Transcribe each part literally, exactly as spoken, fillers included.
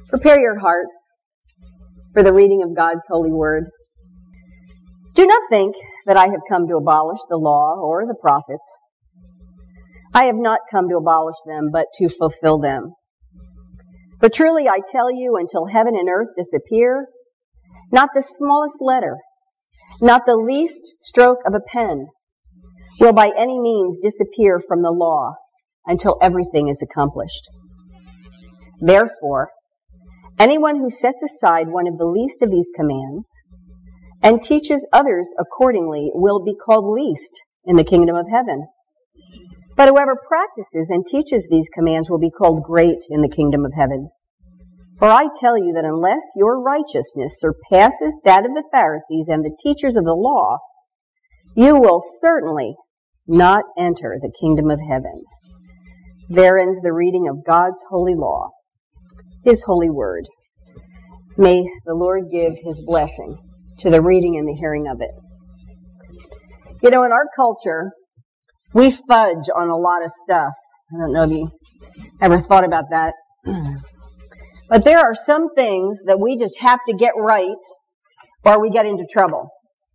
Prepare your hearts for the reading of God's holy word. Do not think that I have come to abolish the law or the prophets. I have not come to abolish them, but to fulfill them. For truly I tell you, until heaven and earth disappear, not the smallest letter, not the least stroke of a pen, will by any means disappear from the law until everything is accomplished. Therefore, anyone who sets aside one of the least of these commands and teaches others accordingly will be called least in the kingdom of heaven. But whoever practices and teaches these commands will be called great in the kingdom of heaven. For I tell you that unless your righteousness surpasses that of the Pharisees and the teachers of the law, you will certainly not enter the kingdom of heaven. There ends the reading of God's holy law, His holy word. May the Lord give His blessing to the reading and the hearing of it. You know, in our culture, we fudge on a lot of stuff. I don't know if you ever thought about that. But there are some things that we just have to get right or we get into trouble.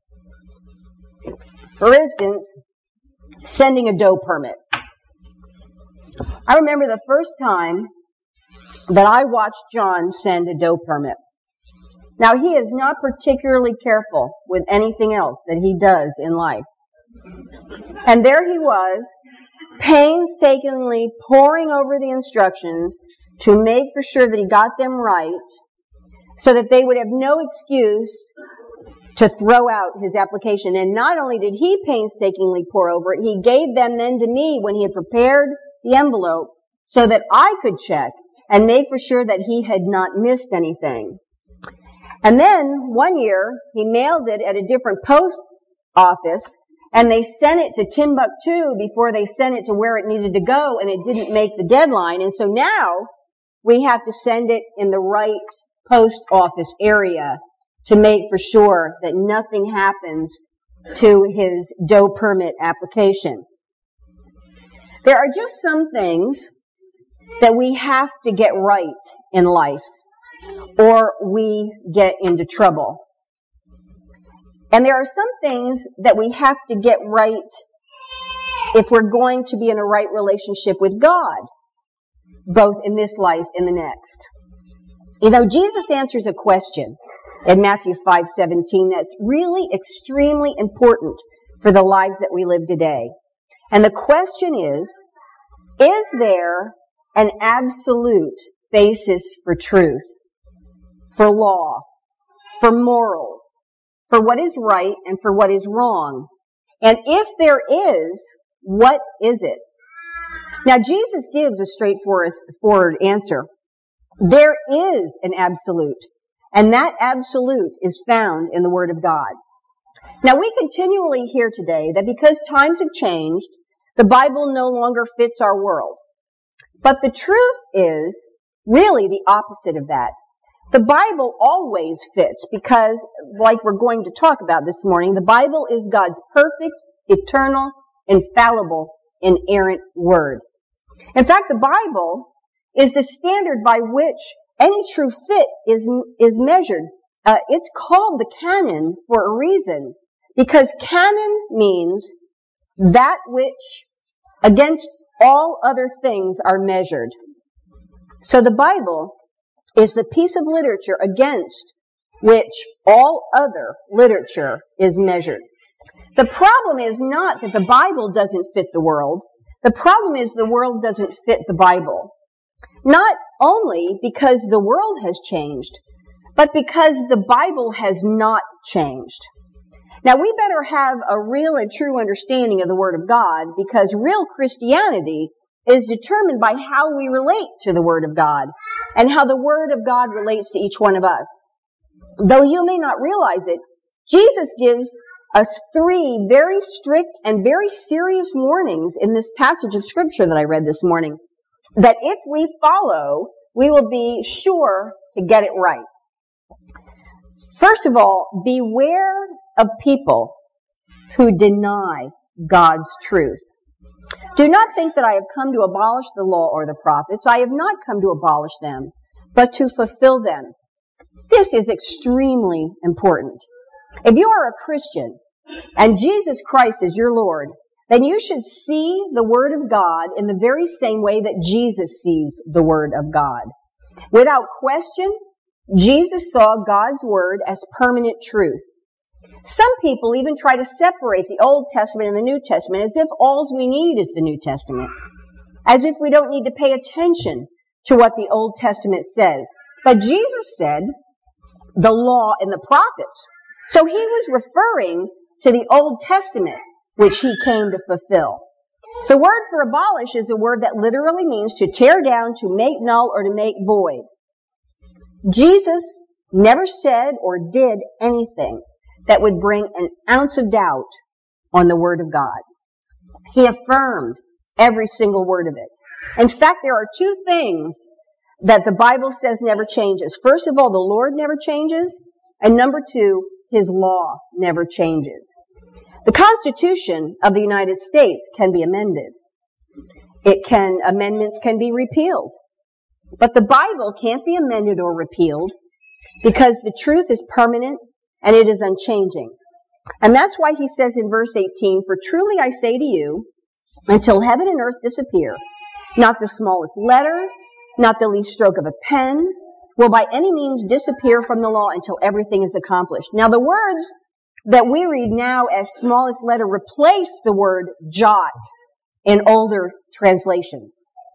For instance, sending a dough permit. I remember the first time that I watched John send a dough permit. Now, he is not particularly careful with anything else that he does in life. And there he was, painstakingly poring over the instructions to make for sure that he got them right so that they would have no excuse to throw out his application. And not only did he painstakingly pore over it, he gave them then to me when he had prepared the envelope so that I could check and make for sure that he had not missed anything. And then one year he mailed it at a different post office and they sent it to Timbuktu before they sent it to where it needed to go, and it didn't make the deadline. And so now we have to send it in the right post office area to make for sure that nothing happens to his dough permit application. There are just some things that we have to get right in life, or we get into trouble. And there are some things that we have to get right if we're going to be in a right relationship with God, both in this life and the next. You know, Jesus answers a question in Matthew five seventeen that's really extremely important for the lives that we live today. And the question is, is there an absolute basis for truth, for law, for morals, for what is right and for what is wrong? And if there is, what is it? Now, Jesus gives a straightforward answer. There is an absolute, and that absolute is found in the Word of God. Now, we continually hear today that because times have changed, the Bible no longer fits our world. But the truth is really the opposite of that. The Bible always fits because, like we're going to talk about this morning, the Bible is God's perfect, eternal, infallible, inerrant Word. In fact, the Bible is the standard by which any true fit is is measured. Uh, it's called the canon for a reason, because canon means that which against all other things are measured. So the Bible is the piece of literature against which all other literature is measured. The problem is not that the Bible doesn't fit the world. The problem is the world doesn't fit the Bible. Not only because the world has changed, but because the Bible has not changed. Now, we better have a real and true understanding of the Word of God, because real Christianity is determined by how we relate to the Word of God and how the Word of God relates to each one of us. Though you may not realize it, Jesus gives us three very strict and very serious warnings in this passage of Scripture that I read this morning, that if we follow, we will be sure to get it right. First of all, beware of people who deny God's truth. Do not think that I have come to abolish the law or the prophets. I have not come to abolish them, but to fulfill them. This is extremely important. If you are a Christian and Jesus Christ is your Lord, then you should see the Word of God in the very same way that Jesus sees the Word of God. Without question, Jesus saw God's Word as permanent truth. Some people even try to separate the Old Testament and the New Testament as if all we need is the New Testament, as if we don't need to pay attention to what the Old Testament says. But Jesus said the law and the prophets. So he was referring to the Old Testament, which he came to fulfill. The word for abolish is a word that literally means to tear down, to make null, or to make void. Jesus never said or did anything that would bring an ounce of doubt on the Word of God. He affirmed every single word of it. In fact, there are two things that the Bible says never changes. First of all, the Lord never changes. And number two, His law never changes. The Constitution of the United States can be amended. It can, amendments can be repealed. But the Bible can't be amended or repealed because the truth is permanent and it is unchanging. And that's why he says in verse eighteen, "For truly I say to you, until heaven and earth disappear, not the smallest letter, not the least stroke of a pen, will by any means disappear from the law until everything is accomplished." Now the words that we read now as smallest letter replace the word jot in older translations.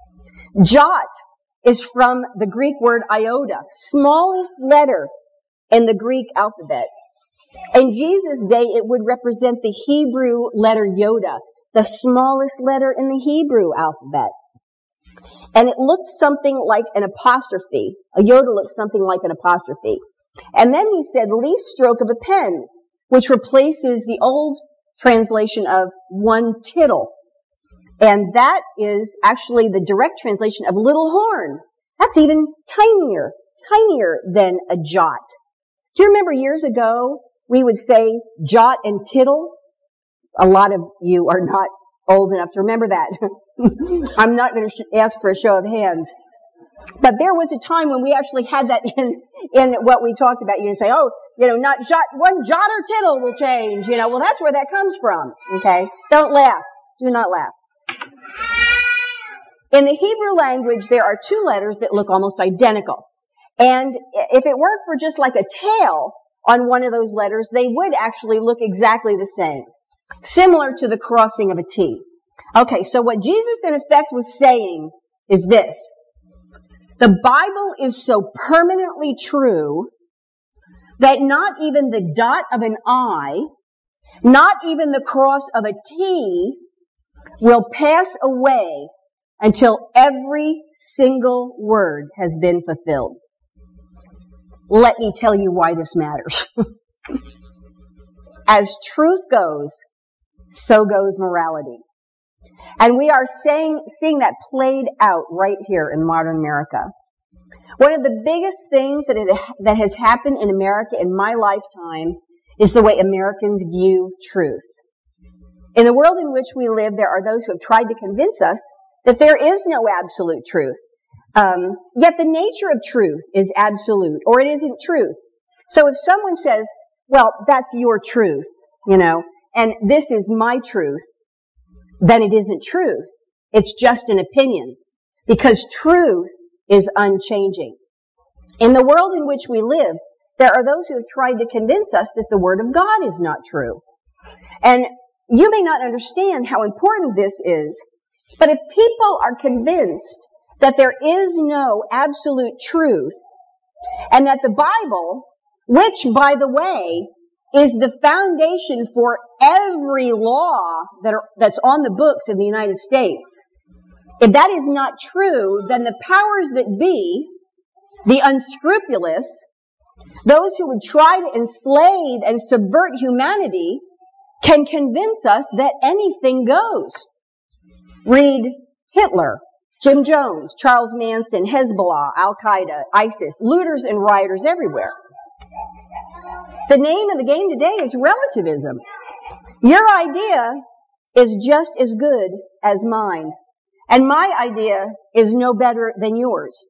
Jot is from the Greek word iota, smallest letter in the Greek alphabet. In Jesus' day, it would represent the Hebrew letter Yoda, the smallest letter in the Hebrew alphabet. And it looked something like an apostrophe. A Yoda looked something like an apostrophe. And then he said least stroke of a pen, which replaces the old translation of one tittle. And that is actually the direct translation of little horn. That's even tinier, tinier than a jot. Do you remember years ago, we would say jot and tittle? A lot of you are not old enough to remember that. I'm not going to ask for a show of hands. But there was a time when we actually had that in, in what we talked about. You say, oh, you know, not jot, one jot or tittle will change. You know, well, that's where that comes from. Okay? Don't laugh. Do not laugh. In the Hebrew language, there are two letters that look almost identical. And if it weren't for just like a tail on one of those letters, they would actually look exactly the same. Similar to the crossing of a T. Okay, so what Jesus in effect was saying is this. The Bible is so permanently true that not even the dot of an I, not even the cross of a T, will pass away until every single word has been fulfilled. Let me tell you why this matters. As truth goes, so goes morality. And we are saying, seeing that played out right here in modern America. One of the biggest things that, it, that has happened in America in my lifetime is the way Americans view truth. In the world in which we live, there are those who have tried to convince us that there is no absolute truth. Um, yet the nature of truth is absolute, or it isn't truth. So if someone says, well, that's your truth, you know, and this is my truth, then it isn't truth. It's just an opinion, because truth is unchanging. In the world in which we live, there are those who have tried to convince us that the Word of God is not true. And you may not understand how important this is, but if people are convinced that there is no absolute truth, and that the Bible, which, by the way, is the foundation for every law that are, that's on the books in the United States, if that is not true, then the powers that be, the unscrupulous, those who would try to enslave and subvert humanity, can convince us that anything goes. Read Hitler, Jim Jones, Charles Manson, Hezbollah, Al-Qaeda, ISIS, looters and rioters everywhere. The name of the game today is relativism. Your idea is just as good as mine, and my idea is no better than yours.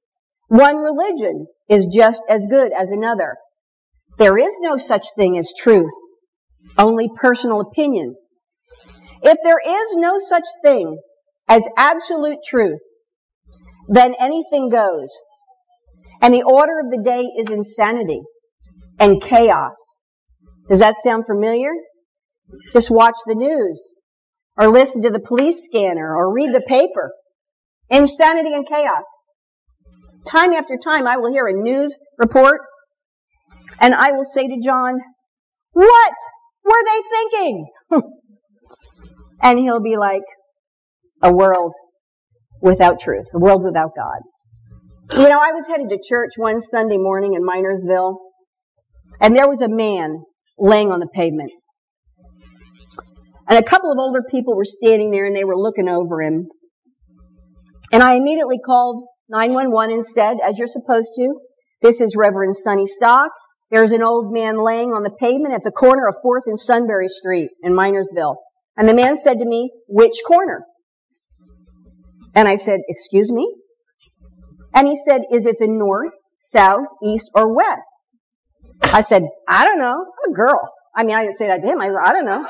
One religion is just as good as another. There is no such thing as truth, only personal opinion. If there is no such thing as absolute truth, then anything goes. And the order of the day is insanity and chaos. Does that sound familiar? Just watch the news, or listen to the police scanner, or read the paper. Insanity and chaos. Time after time, I will hear a news report, and I will say to John, "What were they thinking?" And he'll be like, "A world without truth, a world without God." You know, I was headed to church one Sunday morning in Minersville, and there was a man laying on the pavement. And a couple of older people were standing there, and they were looking over him. And I immediately called nine one one and said, as you're supposed to, "This is Reverend Sonny Stock. There's an old man laying on the pavement at the corner of fourth and Sunbury Street in Minersville." And the man said to me, "Which corner?" And I said, "Excuse me?" And he said, "Is it the north, south, east, or west?" I said, "I don't know. I'm a girl." I mean, I didn't say that to him. I said, "I don't know."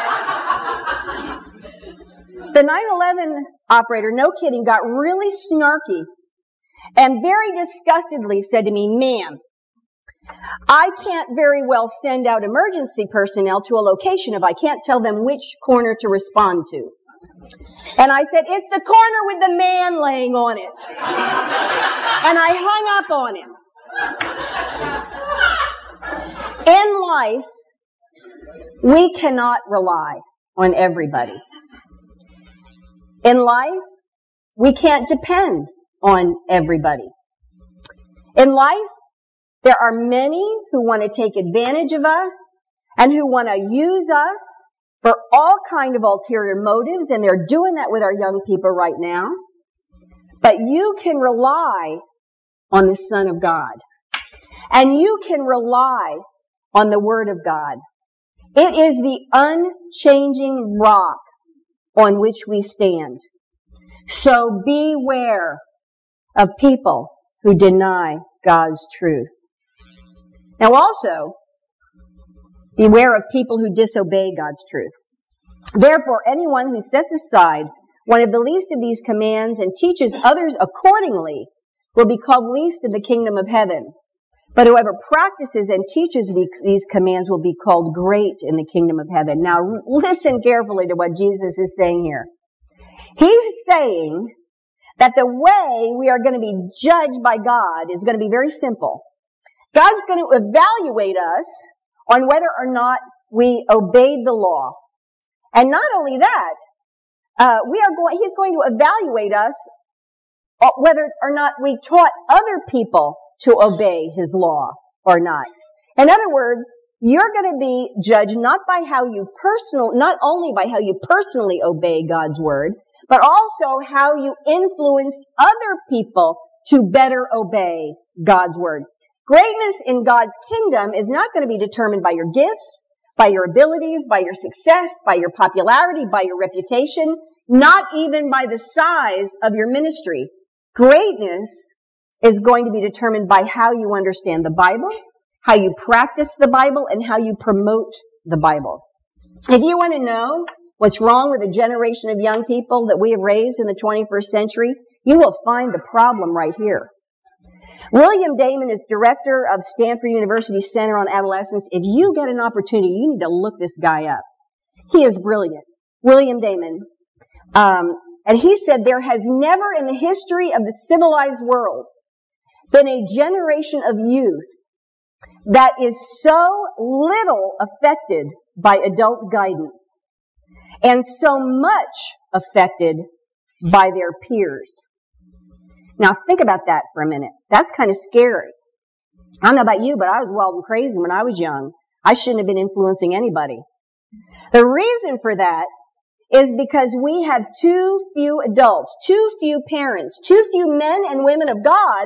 The nine eleven operator, no kidding, got really snarky and very disgustedly said to me, "Ma'am, I can't very well send out emergency personnel to a location if I can't tell them which corner to respond to." And I said, "It's the corner with the man laying on it." And I hung up on him. In life, we cannot rely on everybody. In life, we can't depend on everybody. In life, there are many who want to take advantage of us and who want to use us for all kind of ulterior motives, and they're doing that with our young people right now. But you can rely on the Son of God, and you can rely on the Word of God. It is the unchanging rock on which we stand. So beware of people who deny God's truth. Now also, beware of people who disobey God's truth. Therefore, anyone who sets aside one of the least of these commands and teaches others accordingly will be called least in the kingdom of heaven. But whoever practices and teaches these commands will be called great in the kingdom of heaven. Now, listen carefully to what Jesus is saying here. He's saying that the way we are going to be judged by God is going to be very simple. God's going to evaluate us on whether or not we obeyed the law. And not only that, uh, we are going, He's going to evaluate us whether or not we taught other people to obey His law or not. In other words, you're going to be judged not by how you personal, not only by how you personally obey God's word, but also how you influenced other people to better obey God's word. Greatness in God's kingdom is not going to be determined by your gifts, by your abilities, by your success, by your popularity, by your reputation, not even by the size of your ministry. Greatness is going to be determined by how you understand the Bible, how you practice the Bible, and how you promote the Bible. If you want to know what's wrong with a generation of young people that we have raised in the twenty-first century, you will find the problem right here. William Damon is director of Stanford University Center on Adolescence. If you get an opportunity, you need to look this guy up. He is brilliant. William Damon. Um, and he said there has never in the history of the civilized world been a generation of youth that is so little affected by adult guidance and so much affected by their peers. Now think about that for a minute. That's kind of scary. I don't know about you, but I was wild and crazy when I was young. I shouldn't have been influencing anybody. The reason for that is because we have too few adults, too few parents, too few men and women of God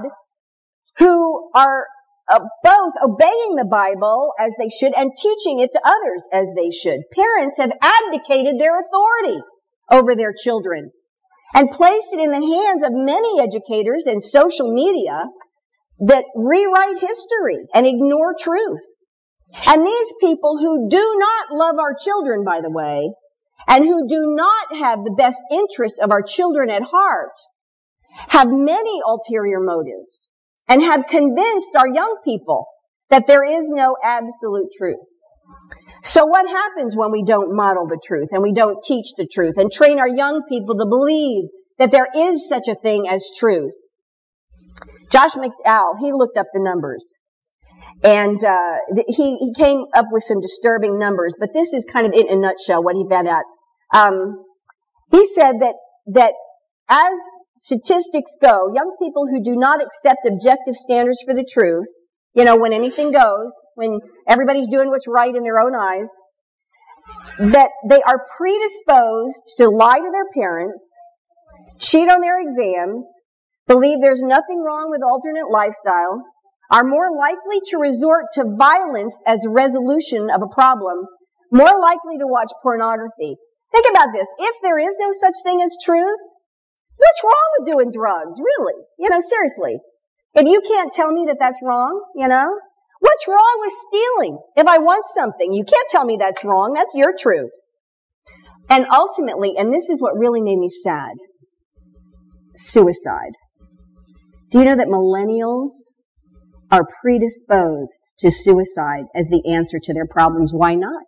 who are uh, both obeying the Bible as they should and teaching it to others as they should. Parents have abdicated their authority over their children and placed it in the hands of many educators and social media that rewrite history and ignore truth. And these people who do not love our children, by the way, and who do not have the best interests of our children at heart, have many ulterior motives and have convinced our young people that there is no absolute truth. So what happens when we don't model the truth and we don't teach the truth and train our young people to believe that there is such a thing as truth? Josh McDowell, he looked up the numbers. And uh he, he came up with some disturbing numbers, but this is kind of in a nutshell what he found out. Um, he said that, that as statistics go, young people who do not accept objective standards for the truth, you know, when anything goes, when everybody's doing what's right in their own eyes, that they are predisposed to lie to their parents, cheat on their exams, believe there's nothing wrong with alternate lifestyles, are more likely to resort to violence as a resolution of a problem, more likely to watch pornography. Think about this. If there is no such thing as truth, what's wrong with doing drugs? Really? You know, seriously. If you can't tell me that that's wrong, you know, what's wrong with stealing? If I want something, you can't tell me that's wrong. That's your truth. And ultimately, and this is what really made me sad, suicide. Do you know that millennials are predisposed to suicide as the answer to their problems? Why not?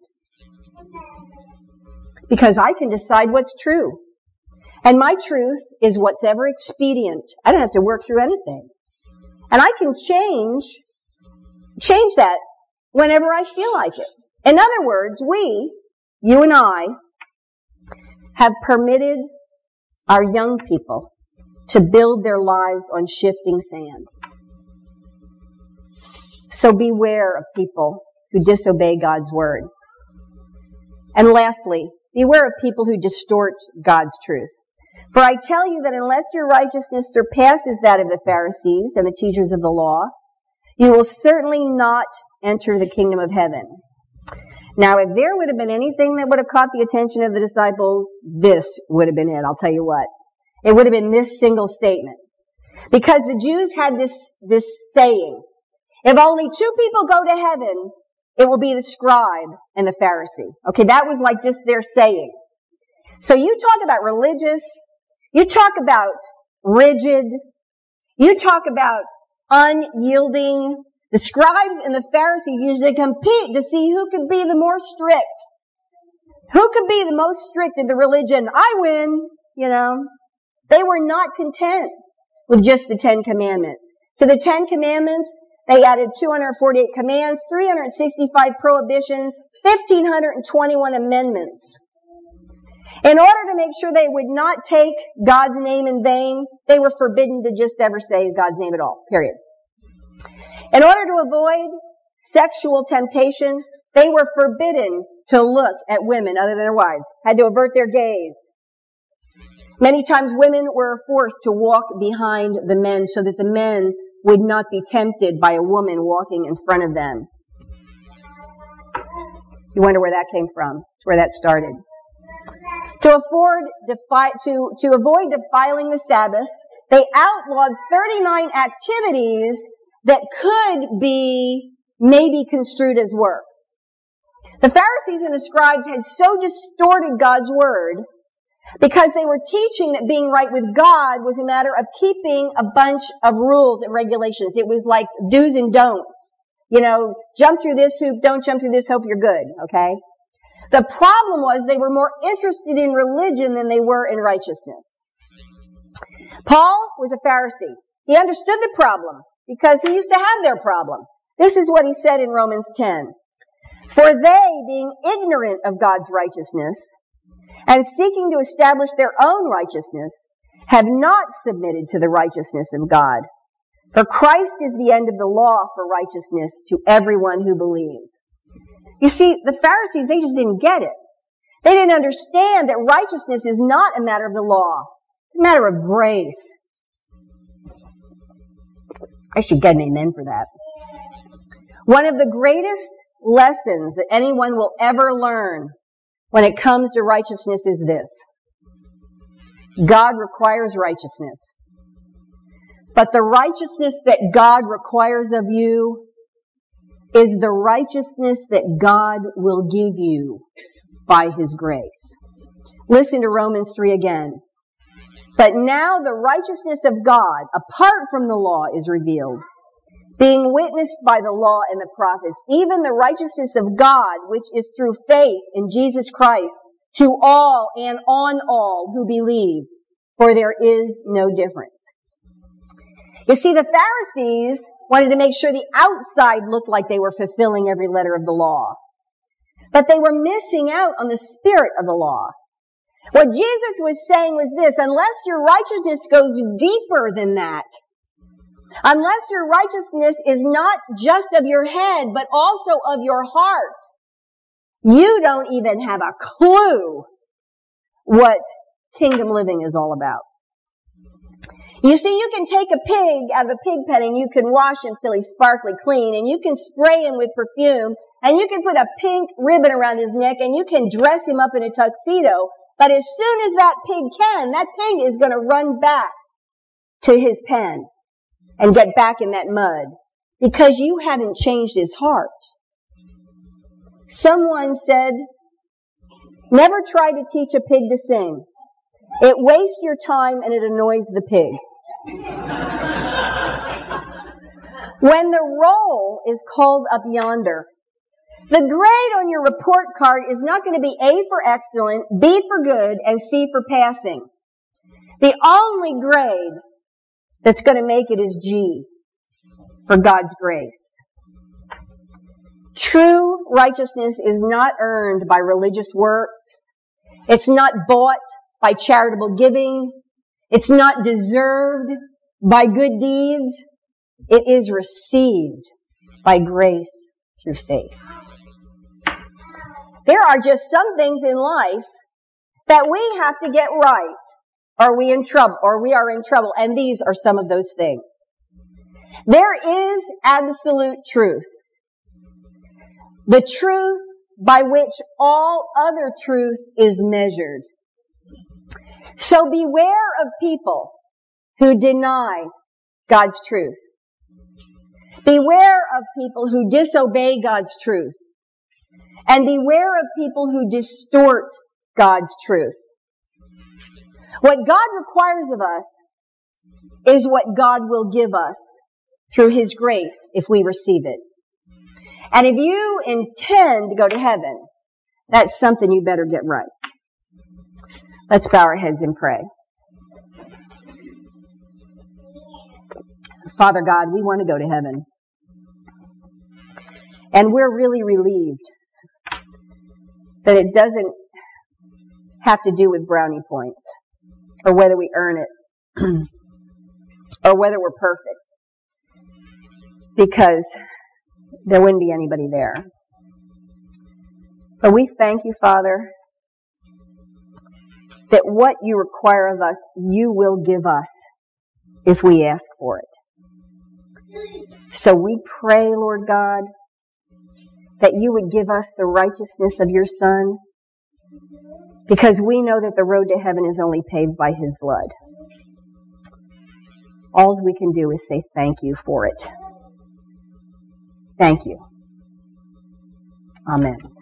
Because I can decide what's true. And my truth is what's ever expedient. I don't have to work through anything. And I can change, change that whenever I feel like it. In other words, we, you and I, have permitted our young people to build their lives on shifting sand. So beware of people who disobey God's word. And lastly, beware of people who distort God's truth. For I tell you that unless your righteousness surpasses that of the Pharisees and the teachers of the law, you will certainly not enter the kingdom of heaven. Now, if there would have been anything that would have caught the attention of the disciples, this would have been it. I'll tell you what. It would have been this single statement. Because the Jews had this, this saying, if only two people go to heaven, it will be the scribe and the Pharisee. Okay, that was like just their saying. So you talk about religious, you talk about rigid, you talk about unyielding. The scribes and the Pharisees used to compete to see who could be the more strict. Who could be the most strict in the religion? I win, you know. They were not content with just the Ten Commandments. To the Ten Commandments, they added two hundred forty-eight commands, three hundred sixty-five prohibitions, one thousand five hundred twenty-one amendments. In order to make sure they would not take God's name in vain, they were forbidden to just ever say God's name at all, period. In order to avoid sexual temptation, they were forbidden to look at women other than their wives, had to avert their gaze. Many times women were forced to walk behind the men so that the men would not be tempted by a woman walking in front of them. You wonder where that came from. It's where that started. To afford, defi- to, to avoid defiling the Sabbath, they outlawed thirty-nine activities that could be maybe construed as work. The Pharisees and the scribes had so distorted God's word because they were teaching that being right with God was a matter of keeping a bunch of rules and regulations. It was like do's and don'ts. You know, jump through this hoop, don't jump through this hoop, you're good, okay? The problem was they were more interested in religion than they were in righteousness. Paul was a Pharisee. He understood the problem because he used to have their problem. This is what he said in Romans ten. For they, being ignorant of God's righteousness and seeking to establish their own righteousness, have not submitted to the righteousness of God. For Christ is the end of the law for righteousness to everyone who believes. You see, the Pharisees, they just didn't get it. They didn't understand that righteousness is not a matter of the law. It's a matter of grace. I should get an amen for that. One of the greatest lessons that anyone will ever learn when it comes to righteousness is this. God requires righteousness. But the righteousness that God requires of you is the righteousness that God will give you by His grace. Listen to Romans three again. But now the righteousness of God, apart from the law, is revealed, being witnessed by the law and the prophets, even the righteousness of God, which is through faith in Jesus Christ, to all and on all who believe, for there is no difference. You see, the Pharisees wanted to make sure the outside looked like they were fulfilling every letter of the law. But they were missing out on the spirit of the law. What Jesus was saying was this: unless your righteousness goes deeper than that, unless your righteousness is not just of your head, but also of your heart, you don't even have a clue what kingdom living is all about. You see, you can take a pig out of a pig pen and you can wash him till he's sparkly clean, and you can spray him with perfume, and you can put a pink ribbon around his neck, and you can dress him up in a tuxedo. But as soon as that pig can, that pig is going to run back to his pen and get back in that mud, because you haven't changed his heart. Someone said, never try to teach a pig to sing. It wastes your time and it annoys the pig. When the roll is called up yonder, the grade on your report card is not going to be A for excellent, B for good, and C for passing. The only grade that's going to make it is G, for God's grace. True righteousness is not earned by religious works. It's not bought by charitable giving. It's not deserved by good deeds. It is received by grace through faith. There are just some things in life that we have to get right, or we in trouble, or we are in trouble, and these are some of those things. There is absolute truth. The truth by which all other truth is measured. So beware of people who deny God's truth. Beware of people who disobey God's truth. And beware of people who distort God's truth. What God requires of us is what God will give us through His grace if we receive it. And if you intend to go to heaven, that's something you better get right. Let's bow our heads and pray. Father God, we want to go to heaven. And we're really relieved that it doesn't have to do with brownie points, or whether we earn it, or whether we're perfect, because there wouldn't be anybody there. But we thank you, Father, that what you require of us, you will give us if we ask for it. So we pray, Lord God, that you would give us the righteousness of your Son, because we know that the road to heaven is only paved by His blood. All we can do is say thank you for it. Thank you. Amen.